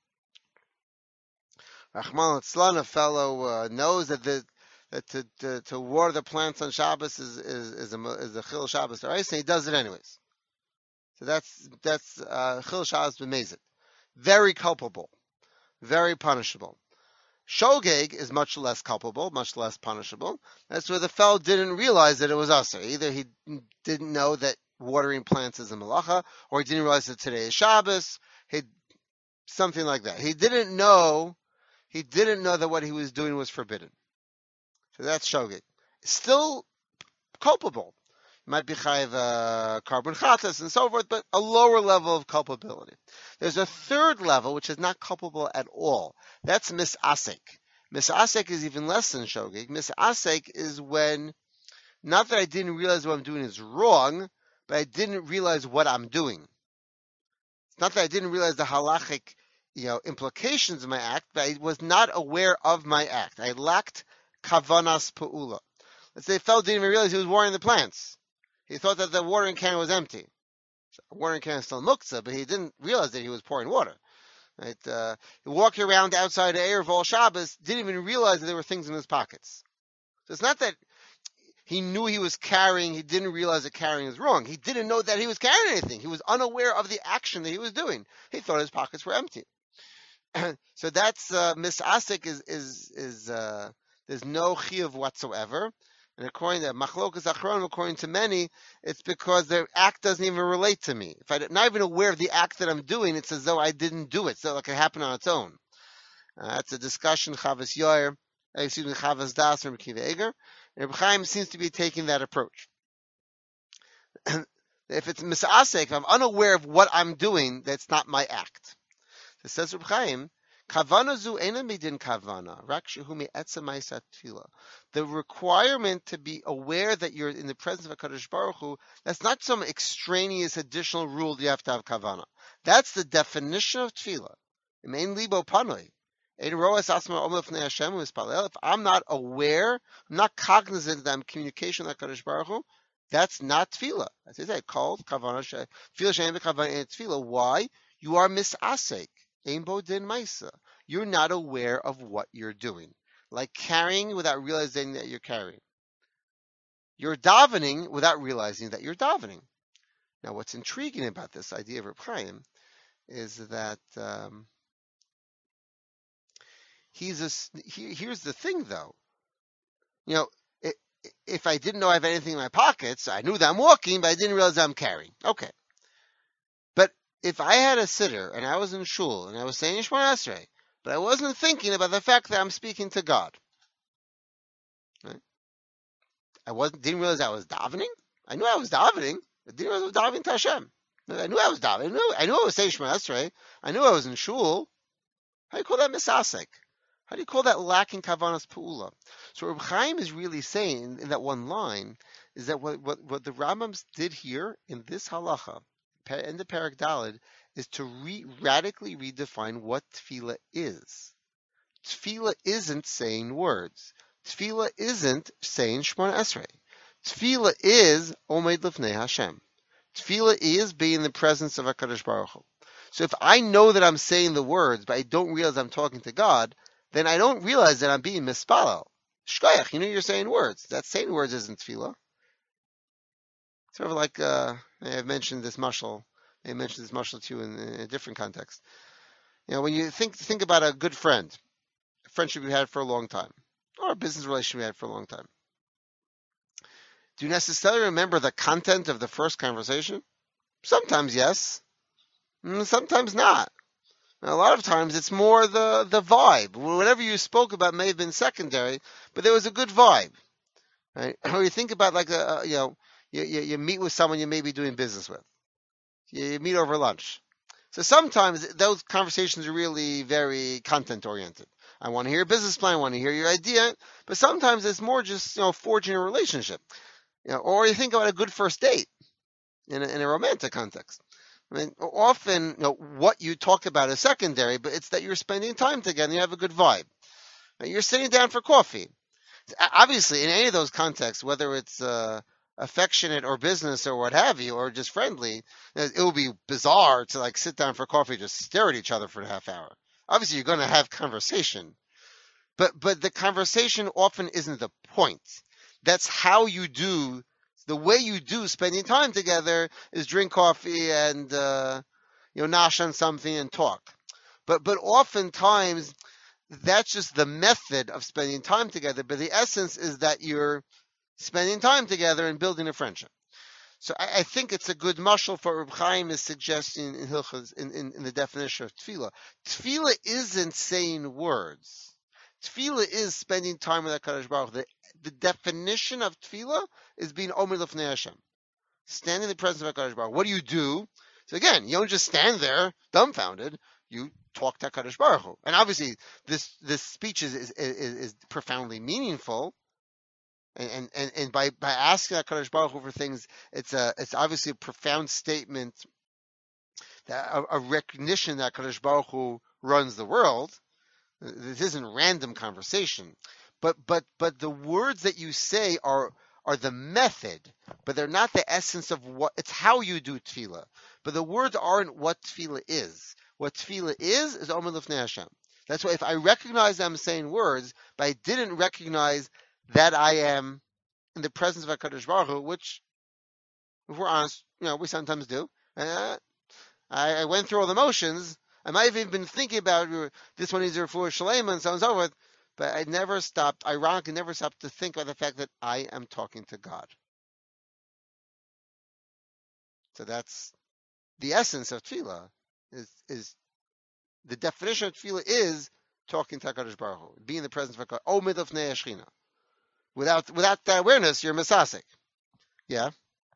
Rahman Litzlan, a fellow knows that to water the plants on Shabbos is a chil Shabbos, right? So he does it anyways. So that's chil Shabbos b'mezid. Very culpable, very punishable. Shogeg is much less culpable, much less punishable. That's where the fellow didn't realize that it was usher. Either he didn't know that watering plants is a malacha, or he didn't realize that today is Shabbos. Something like that. He didn't know that what he was doing was forbidden. So that's shogeg. Still culpable. Might be chayiv carbon chatas and so forth, but a lower level of culpability. There's a third level which is not culpable at all. That's misasek. Misasek is even less than shogeg. Misasek is when, not that I didn't realize what I'm doing is wrong, but I didn't realize what I'm doing. It's not that I didn't realize the halachic, implications of my act, but I was not aware of my act. I lacked kavanas pa'ula. Let's say the fellow didn't even realize he was watering the plants. He thought that the watering can was empty. So the watering can is still muktzah, but he didn't realize that he was pouring water. Right? He walked around outside the Erev all Shabbos, didn't even realize that there were things in his pockets. So it's not that he knew he was carrying, he didn't realize that carrying is wrong. He didn't know that he was carrying anything. He was unaware of the action that he was doing. He thought his pockets were empty. So that's misasik is there's no chiyuv whatsoever. And according to Machlokas Achronim, according to many, it's because the act doesn't even relate to me. If I'm not even aware of the act that I'm doing, it's as though I didn't do it. So like it happened on its own. That's a discussion, Chavos Yair, Chavas Das from Kiva Eger. And Reb Chaim seems to be taking that approach. If it's misasek, if I'm unaware of what I'm doing, that's not my act. It says Reb Chaim, Kavana zu ena midin kavana, rak shehu me'etzemais tefillah. The requirement to be aware that you're in the presence of HaKadosh Baruch Hu, that's not some extraneous additional rule that you have to have kavana. That's the definition of tefillah. Imein libo panoi. If I'm not aware, I'm not cognizant that I'm communication with HaKadosh Baruch Hu, that's not tefillah. As I said, called kavana tefillah she'en v'kavana in tefillah. Why? You are misasek. Aimbo din maisa. You're not aware of what you're doing. Like carrying without realizing that you're carrying. You're davening without realizing that you're davening. Now, what's intriguing about this idea of Reb Chaim is that here's the thing, though. You know, if I didn't know I have anything in my pockets, I knew that I'm walking, but I didn't realize I'm carrying. Okay. But if I had a sitter and I was in shul and I was saying Shemona Esrei, but I wasn't thinking about the fact that I'm speaking to God, right? Didn't realize I was davening. I knew I was davening, but didn't realize I was davening to Hashem. I knew I was davening. I knew I was saying Shemona Esrei. I knew I was in shul. How do you call that misasek? How do you call that lacking kavanas pu'ula? So Reb Chaim is really saying in that one line is that what the Rambam did here in this halacha, in the Perek Daled, is to radically redefine what tefillah is. Tefillah isn't saying words. Tefillah isn't saying Shemona Esrei. Tefillah is Omed Lifnei Hashem. Tefillah is being in the presence of HaKadosh Baruch Hu. So if I know that I'm saying the words, but I don't realize I'm talking to God, then I don't realize that I'm being mispalel. Shkoyach, you know you're saying words. That saying words isn't tefillah. Sort of like I've mentioned this mashal. I mentioned this mashal to you in a different context. You know, when you think about a good friend, a friendship you had for a long time, or a business relationship you had for a long time. Do you necessarily remember the content of the first conversation? Sometimes yes, sometimes not. Now, a lot of times it's more the vibe. Whatever you spoke about may have been secondary, but there was a good vibe, right? Or you think about like you meet with someone you may be doing business with. You meet over lunch. So sometimes those conversations are really very content oriented. I want to hear your business plan. I want to hear your idea. But sometimes it's more just forging a relationship. Or you think about a good first date in a romantic context. I mean, often, what you talk about is secondary, but it's that you're spending time together and you have a good vibe. You're sitting down for coffee. Obviously, in any of those contexts, whether it's affectionate or business or what have you, or just friendly, it will be bizarre to like sit down for coffee and just stare at each other for a half hour. Obviously, you're going to have conversation, but the conversation often isn't the point. That's how you do. The way you do spending time together is drink coffee and nosh on something and talk. But oftentimes that's just the method of spending time together. But the essence is that you're spending time together and building a friendship. So I think it's a good mashal for Reb Chaim is suggesting in Hilchos in the definition of tefillah. Tefillah isn't saying words. Tefillah is spending time with HaKadosh Baruch Hu. The definition of tefillah is being Omer Lefnei Hashem. Standing in the presence of HaKadosh Baruch Hu. What do you do? So again, you don't just stand there dumbfounded. You talk to HaKadosh Baruch Hu. And obviously, this speech is profoundly meaningful. And by asking HaKadosh Baruch Hu for things, it's obviously a profound statement, that a recognition that HaKadosh Baruch Hu runs the world. This isn't random conversation, but the words that you say are the method, but they're not the essence of what. It's how you do tefillah, but the words aren't what tefillah is. What tefillah is Omer Lefnei Hashem. That's why if I recognize I'm saying words, but I didn't recognize that I am in the presence of HaKadosh Baruch Hu, which, if we're honest, we sometimes do. I went through all the motions. I might have even been thinking about this one is a refuah shalema and so on and so forth, but I never stopped, ironically, never stopped to think about the fact that I am talking to God. So that's the essence of tefillah. Is the definition of tefillah is talking to HaKadosh Baruch Hu, be in the presence of HaKadosh, Omid Lefnei Shechina. Without that awareness, you're misasik. Yeah.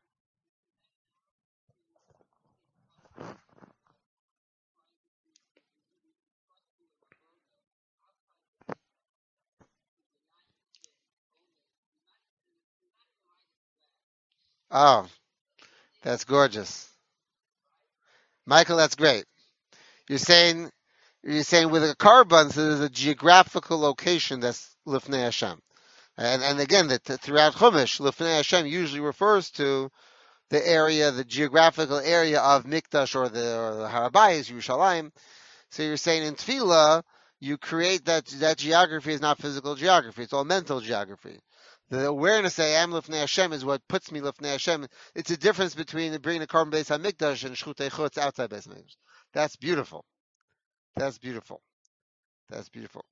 Oh, that's gorgeous, Michael. That's great. You're saying with a carbon, so there's a geographical location that's Lifnei Hashem, and again that throughout Chumash, Lifnei Hashem usually refers to the area, the geographical area of Mikdash or the Harabayis, Yerushalayim. So you're saying in Tefillah, you create that geography is not physical geography; it's all mental geography. The awareness that I am Lifnei Hashem is what puts me Lifnei Hashem. It's a difference between bringing a carbon base on Mikdash and Shchutei Chutz outside Beis Hamikdash. That's beautiful. That's beautiful. That's beautiful.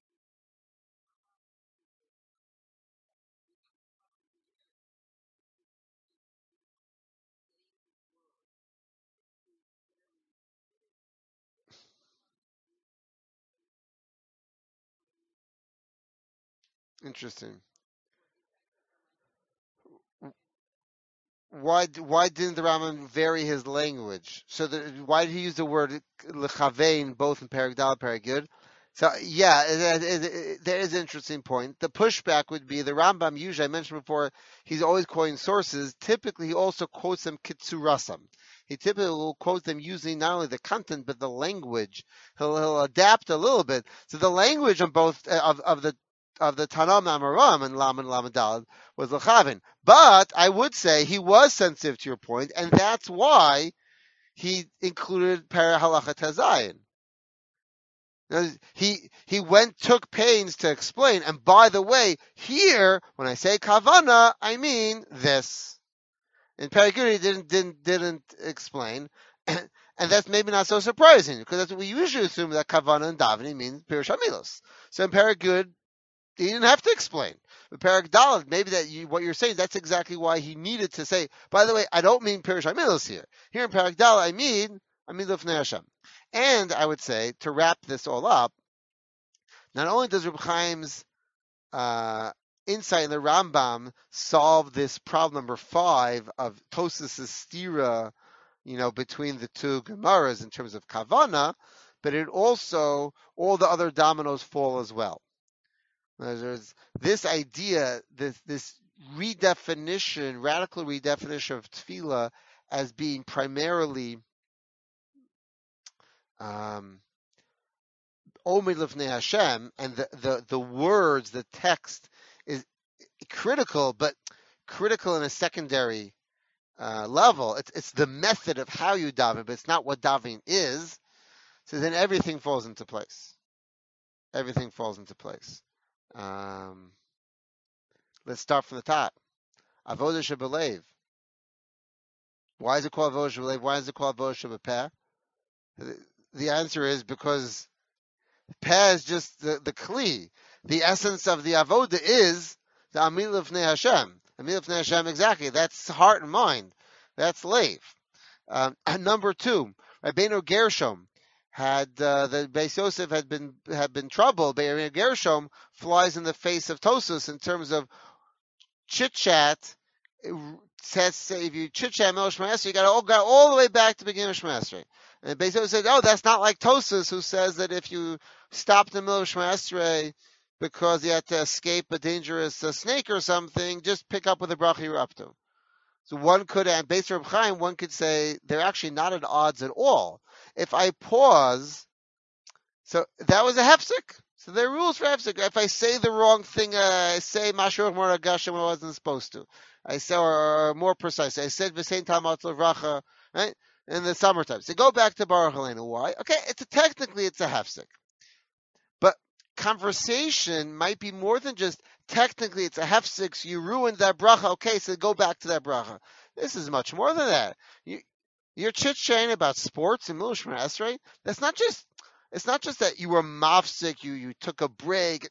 Interesting. Why didn't the Rambam vary his language? So why did he use the word lechavein both in Perek Dal and Perek Yud? So yeah, there is an interesting point. The pushback would be the Rambam. Usually, I mentioned before, he's always quoting sources. Typically, he also quotes them kitsurasam. He typically will quote them using not only the content but the language. He'll adapt a little bit. So the language on both of the Tanam Amaram and Lam and Lamadal was Lechavin. But I would say he was sensitive to your point, and that's why he included Parahalacha Tazayin. He took pains to explain, and by the way, here, when I say Kavana, I mean this. In Perek Yud, he didn't explain, and that's maybe not so surprising, because that's what we usually assume that Kavana and Davening means Pirush HaMilos. So in Perek Yud, he didn't have to explain. But Perek Daled, maybe what you're saying, that's exactly why he needed to say, by the way, I don't mean Pirush HaMilos here. Here in Perek Daled, I mean Lifnei Hashem. And I would say, to wrap this all up, not only does Reb Chaim's insight in the Rambam solve this problem number 5 of Tosas' stira, between the two Gemaras in terms of Kavana, but it also, all the other dominoes fall as well. There's this idea, this redefinition, radical redefinition of tefillah as being primarily Omid Lifnei Hashem, and the words, the text is critical, but critical in a secondary level. It's the method of how you daven, but it's not what davening is. So then everything falls into place. Everything falls into place. Let's start from the top. Avodah Shebelev. Why is it called Avodah Shebelev? Why is it called Avodah Shebepeh? The answer is because Peh is just the kli. The essence of the Avodah is the Amil Lifnei Hashem. Amil Lifnei Hashem, exactly. That's heart and mind. That's Leiv. And number 2, Rabbeinu Gershom had the Beis Yosef had been troubled. Rabbeinu Gershom flies in the face of Tosas in terms of chit chat. Says if you chit chat Mel Shema Esrei, you got to go all the way back to the beginning of Shema Esrei. And Beis Yosef said, "Oh, that's not like Tosas, who says that if you stop in the middle of Shema Esrei because you had to escape a dangerous snake or something, just pick up with the bracha you're up to." So one could, and based on Reb Chaim, one could say they're actually not at odds at all. If I pause, so that was a hefsek. So there are rules for hefsek. If I say the wrong thing, I say Mashur Mor Agashim when I wasn't supposed to. I say, or more precise, I said V'sein Tamat Levracha, right? In the summertime. So go back to Baruch Aleinu. Why? Okay, technically it's a hefsek. But conversation might be more than just technically it's a hefsek, so you ruined that bracha. Okay, so go back to that bracha. This is much more than that. You're chit-chatting about sports in Milush Esrei. It's not just that you were mafsik, you took a break.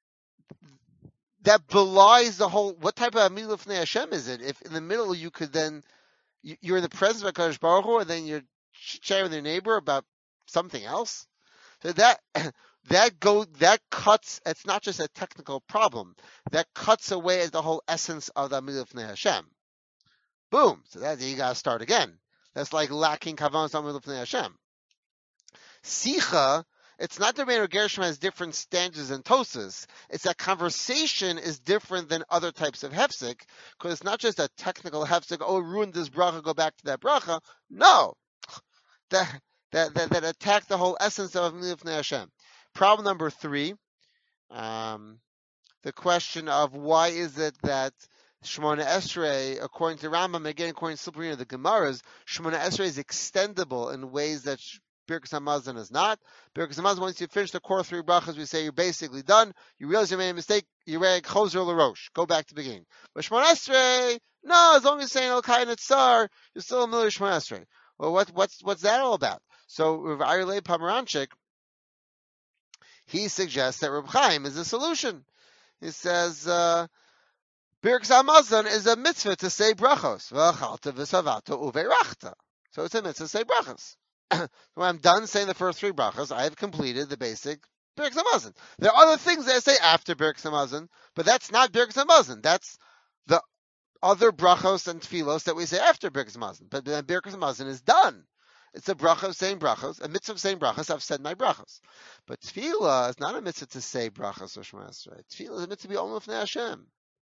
That belies the whole, what type of Amil Lifnei Hashem is it? If in the middle you could then, you're in the presence of HaKadosh Baruch Hu, and then you're chatting with your neighbor about something else. So that that cuts. It's not just a technical problem. That cuts away at the whole essence of the Amidah Lifnei Hashem. Boom. So that you got to start again. That's like lacking Kavanas Amidah Lifnei Hashem. Sicha, it's not that Rabbeinu Gershom has different stanzas and tosas. It's that conversation is different than other types of hefsek, because it's not just a technical hefsek. Oh, ruined this bracha, go back to that bracha. No, that attacked the whole essence of Amidah Lifnei Hashem. Problem number 3, the question of why is it that Shemona Esrei, according to Rambam, again according to Silperino, the Gemaras, Shemona Esrei is extendable in ways that Birkas Hamazon is not. Birkas Hamazon, once you finish the core 3 brachas, we say you're basically done. You realize you made a mistake, you read Choser LaRoche. Go back to the beginning. But Shemona Esrei, no, as long as you're saying Elkai Netzar, you're still a Miller Shemona Esrei. Well, what's that all about? So Rav Aryeh Pomeranchik, he suggests that Reb Chaim is a solution. He says, Birkas Hamazon is a mitzvah to say brachos. V'achalta v'savata uveirachta. So it's a mitzvah to say brachos. When I'm done saying the first 3 brachos, I have completed the basic Birkas Hamazon. There are other things that I say after Birkas Hamazon, but that's not Birkas Hamazon. That's the other brachos and tfilos that we say after Birkas Hamazon. But then Birkas Hamazon is done. It's a bracha of saying brachos, a mitzvah of saying brachos. I've said my brachos. But tefillah is not a mitzvah to say brachos or Shema Esrei. Tefillah is a mitzvah to be Omer Lifnei Hashem.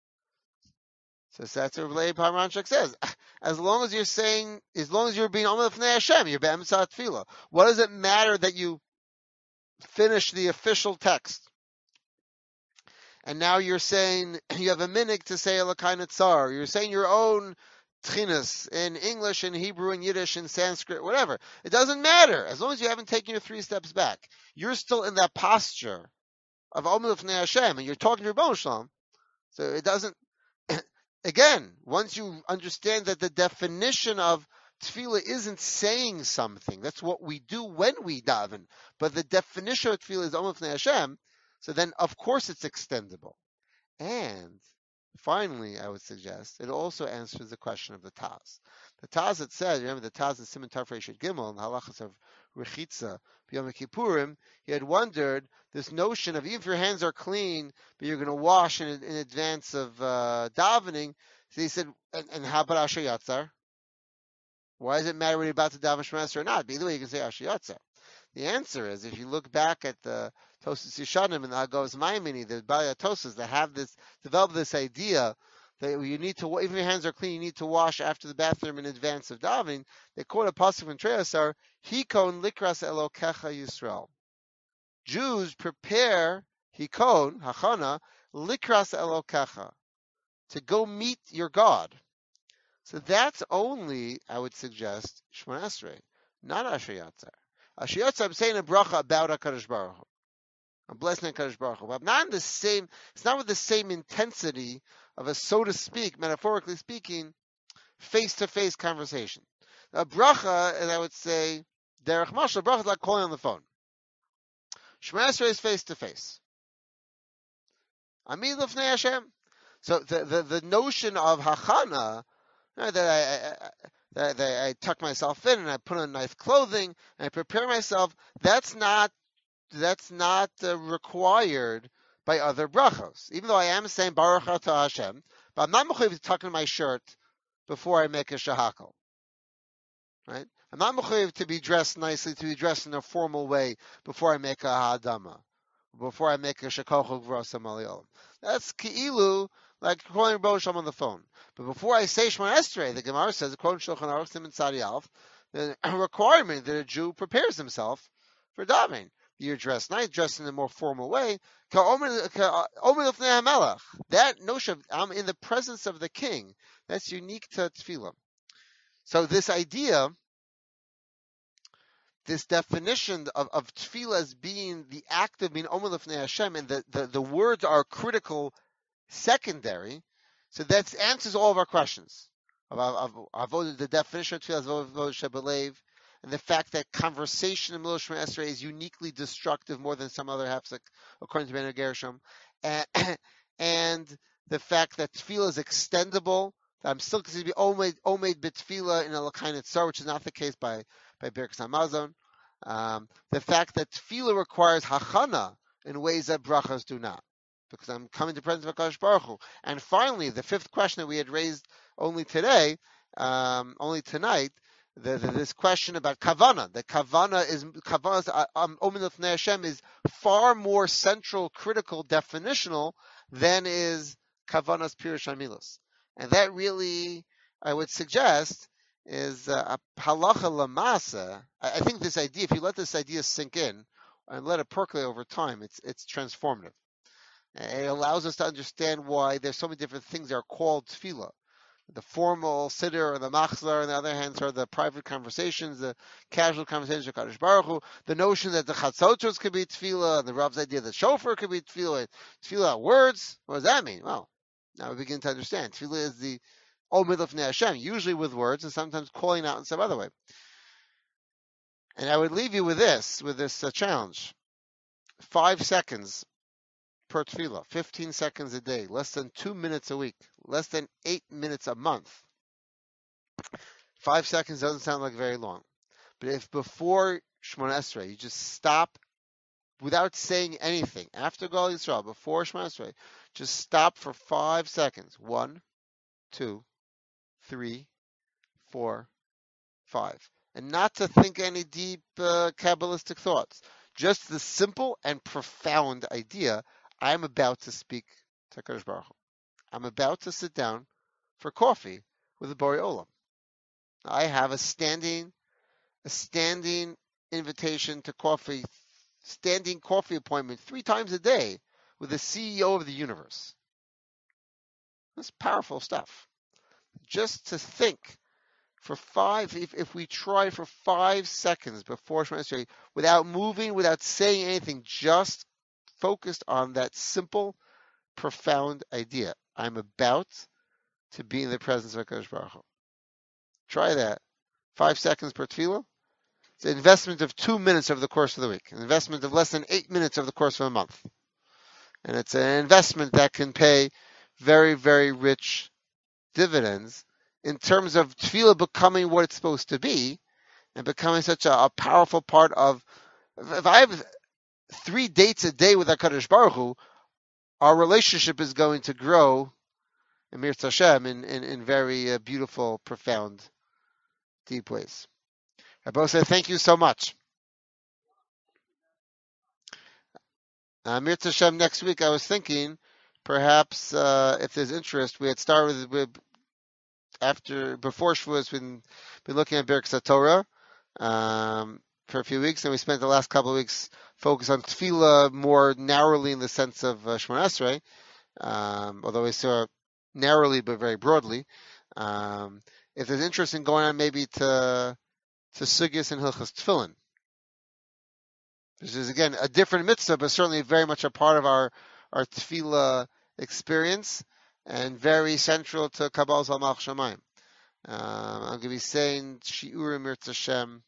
So that's what Rabbi Pomeranchik says. As long as you're being Omer Lifnei Hashem, you're be'emtzah tefillah. What does it matter that you finish the official text? And now you're saying, you have a minhag to say Elokai Netzar. You're saying your own tchinas in English, in Hebrew, in Yiddish, in Sanskrit, whatever. It doesn't matter. As long as you haven't taken your 3 steps back. You're still in that posture of Omer Lifnei Hashem, and you're talking to Rebbeinu Shalom. So it doesn't, again, once you understand that the definition of tefillah isn't saying something, that's what we do when we daven, but the definition of tefillah is Omer Lifnei Hashem, so then of course it's extendable. And finally, I would suggest, it also answers the question of the Taz. The Taz, it says, remember the Taz in Siman Taf Reishit Gimel, in the halachas of Rechitza, B'Yom Kippurim, he had wondered this notion of even if your hands are clean, but you're going to wash in advance of davening. So he said, and how about Asher Yatzar? Why does it matter whether you're about to daven Shema Esrei or not? But either way, you can say Asher Yatzar. The answer is, if you look back at the Tosas Yeshanim and the Agos Maimini, the Balei Tosas that have develop this idea that you need to, even if your hands are clean, you need to wash after the bathroom in advance of davening. They quote a pasuk from Treyasar, Hikon likras Elokecha Yisrael. Jews prepare Hikon Hachana likras Elokecha, to go meet your God. So that's only, I would suggest, Shemona Esrei, not Asher Yatzar. Asher Yatzar, I'm saying a bracha about HaKadosh Baruch Hu. I'm blessing HaKadosh Baruch Hu. But not in the same, it's not with the same intensity of a, so to speak, metaphorically speaking, face-to-face conversation. A bracha, as I would say, derech mashal, bracha is like calling on the phone. Shema Esrei is face-to-face. Amidah Lifnei Hashem. So the notion of hachana, that I tuck myself in and I put on nice clothing and I prepare myself, that's not required by other brachos. Even though I am saying Baruch Atah Hashem, but I'm not mechuyev to tuck in my shirt before I make a shahakal. Right? I'm not mechuyev to be dressed nicely, to be dressed in a formal way before I make a ha'adama, before I make a shakochu gvurasam aliyom. That's ki'ilu, like calling Rebbeinu Shalom on the phone. But before I say Shema Esrei, the Gemara says, according to Shulchan Aruch Siman Tzadi Aleph, the requirement that a Jew prepares himself for davening. You're dressed nice, dressed in a more formal way. That notion of I'm in the presence of the king, that's unique to tefillah. So this idea, this definition of tefillah as being the act of being Omer Lifnei Hashem, and the words are critical secondary, so that answers all of our questions. The definition of tefillah as Avodah Shebelev, and the fact that conversation in Milosh Shema Esrei is uniquely destructive more than some other hafsek, according to Ben Gershom, and the fact that tefillah is extendable. I'm still considered to be omed b'tefillah in a Elokai Netzar, which is not the case by Birkas Hamazon. The fact that tefillah requires hachana in ways that brachas do not, because I'm coming to the presence of HaKadosh Baruch Hu. And finally, the fifth question that we had raised only today, only tonight, this question about kavana. The kavana's omen of Hashem is far more central, critical, definitional than is kavanas pirush hamilos. And that really, I would suggest, is a halacha lamasa. I think this idea, if you let this idea sink in and let it percolate over time, it's transformative. It allows us to understand why there's so many different things that are called tefillah. The formal siddur or the machzor, on the other hand, are the private conversations, the casual conversations with Kadosh Baruch Hu. The notion that the chatzotros could be tefillah, and the Rav's idea that shofar could be tefillah. Tefillah words. What does that mean? Well, now we begin to understand. Tefillah is the Omid of Hashem, usually with words and sometimes calling out in some other way. And I would leave you with this challenge. 5 seconds per tefillah, 15 seconds a day, less than 2 minutes a week, less than 8 minutes a month. 5 seconds doesn't sound like very long. But if before Shemona Esrei, you just stop without saying anything, after Gal Yisrael, before Shemona Esrei, just stop for 5 seconds. 1, 2, 3, 4, 5. And not to think any deep Kabbalistic thoughts. Just the simple and profound idea, I'm about to speak to HaKadosh Baruch Hu. I'm about to sit down for coffee with the Borei Olam. I have a standing invitation to coffee, standing coffee appointment 3 times a day with the CEO of the universe. That's powerful stuff. Just to think for 5, if we try for 5 seconds before Shemona Esrei, without moving, without saying anything, just focused on that simple, profound idea. I'm about to be in the presence of HaKadosh Baruch Hu. Try that. 5 seconds per tefillah. It's an investment of 2 minutes over the course of the week. An investment of less than 8 minutes over the course of a month. And it's an investment that can pay very, very rich dividends in terms of tefillah becoming what it's supposed to be and becoming such a powerful part of. If I have 3 dates a day with HaKadosh Baruch Hu, our relationship is going to grow in Mirz Hashem in very beautiful, profound, deep ways. Rabbi said, thank you so much. Mirz Hashem, next week I was thinking, perhaps if there's interest, we had started with before Shavuos, we've been looking at Birkas Torah for a few weeks, and we spent the last couple of weeks focused on Tefillah more narrowly in the sense of Shemona Esrei, although we saw narrowly but very broadly. If there's interest in going on maybe to Sugyas and Hilchos Tefillin, this is again a different mitzvah, but certainly very much a part of our Tefillah experience and very central to Kabbalah Malach Shamayim. I'm going to be saying Shiurim Mirz Hashem.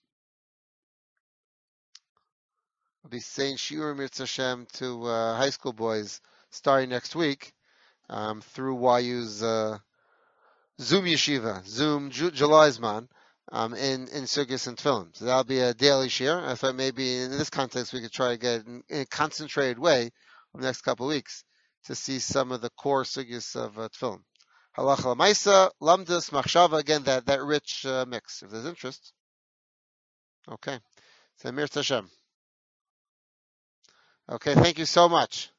I'll be saying Shiurim Mirz Hashem to high school boys starting next week through YU's Zoom Yeshiva, Zoom July's man, in Sugyas and Tefillin. So that'll be a daily share. I thought maybe in this context we could try to get in a concentrated way over the next couple of weeks to see some of the core Sugyas of Tefillin. Halacha L'Maisa, Lamdas, Machshava, again, that rich mix. If there's interest. Okay. So Mirz Hashem. Okay, thank you so much.